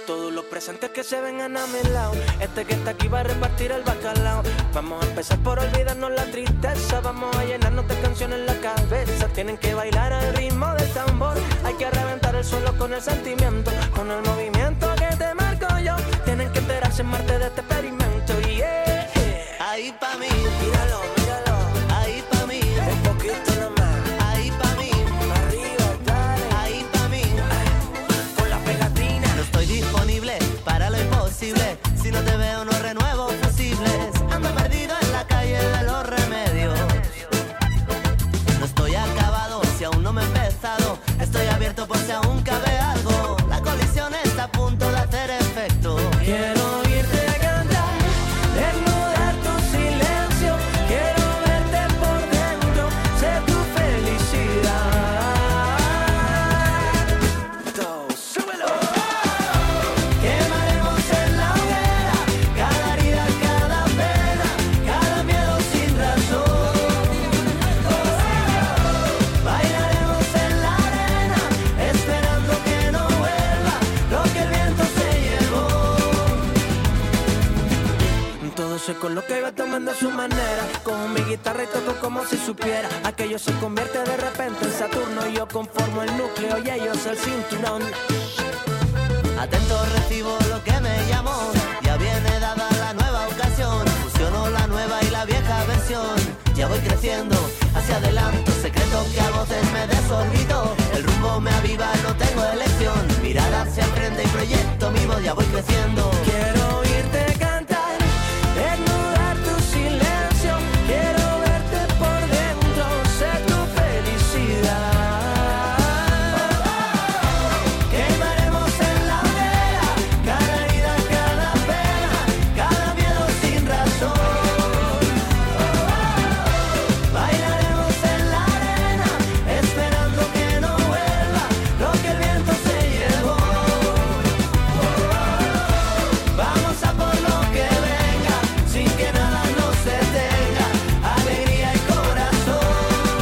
Todos los presentes que se vengan a mi lado. Este que está aquí va a repartir el bacalao. Vamos a empezar por olvidarnos la tristeza. Vamos a llenarnos de canciones en la cabeza. Tienen que bailar al ritmo del tambor. Hay que reventar el suelo con el sentimiento, con el movimiento que te marco yo. Tienen que enterarse en Marte de este experimento. Yeah. Ahí pa' mí, Míralo, míralo. ahí pa' mí, Un poquito nomás. ahí pa' mí, Arriba, dale. ahí pa' mí. Con la pegatina. No estoy disponible para lo imposible. Si no te veo no renuevo fusibles. Ando perdido en la calle de los remedios. No estoy acabado si aún no me he empezado. Estoy abierto por si aún cabe algo. La colisión está a punto de hacer efecto. Quiero oírte cantar, desnudar tu silencio. Quiero verte por dentro, sé tu felicidad. Súbelo. Quemaremos en la hoguera cada herida, cada pena, cada miedo sin razón. Bailaremos en la arena, esperando que no vuelva lo que el viento se llevó. Todo se coloca y va tomando su manera. Cojo mi guitarra y toco como si supiera. Aquello se convierte de repente en Saturno. Yo conformo el núcleo y ellos el cinturón. Atento recibo lo que me llamó. Ya viene dada la nueva ocasión. Fusiono la nueva y la vieja versión. Ya voy creciendo hacia adelante. Secreto que a voces me desorbito. El rumbo me aviva, no tengo elección. Mirada hacia el frente y proyecto mi voz. Ya voy creciendo. Quiero oírte cantar, desnudar tu silencio. Quiero verte por dentro, sé tu felicidad. Quemaremos en la hoguera cada herida, cada pena, cada miedo sin razón. Bailaremos en la arena, esperando que no vuelva lo que el viento se llevó. Vamos a por lo que venga, sin que nada nos detenga. Alegría y corazón.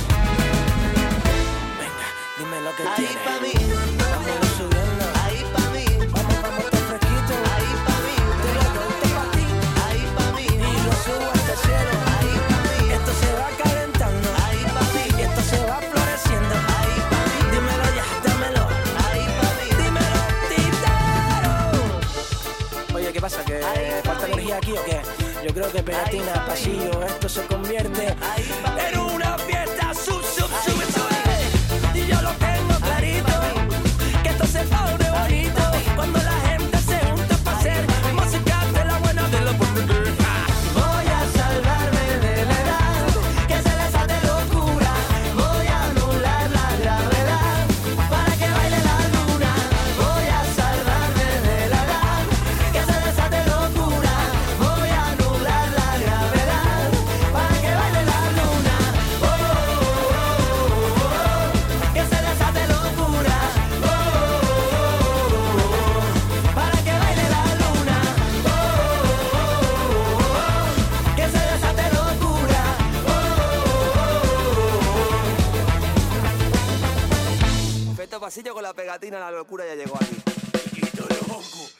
Venga, dime lo que Ahí tienes. pa' mí, Vámonos subiendo. ahí pa' mí, Vamos, vamos, está fresquito. ahí pa' mí, Te lo cuento pa' ti ahí pa' mí, y lo subo hasta el cielo. ahí pa' mí, Esto se va calentando ahí pa' mí, y esto se va floreciendo. ahí pa' mí, Dímelo ya, dámelo. ahí pa' mí. Dímelo, titero. Oye, ¿qué pasa? ¿Que falta energía aquí o qué? Yo creo que pegatina, pasillo, esto se convierte en una fiesta. Sube, sube. Y yo lo tengo clarito, que esto se pone bonito cuando la gente se junta para hacer música de la buena, de la buena. Voy a salvarme de la edad, que se desate locura. Voy a anular la gravedad, para que baile la luna. Voy a salvarme de la edad, que se desate locura. Voy a anular la gravedad, para que baile la luna. Oh, oh, oh, oh, oh, que se desate locura. Oh, oh, oh, oh, para que baile la luna. Oh, oh, oh, que se desate locura. Efecto pasillo con la pegatina, la locura ya llegó aquí.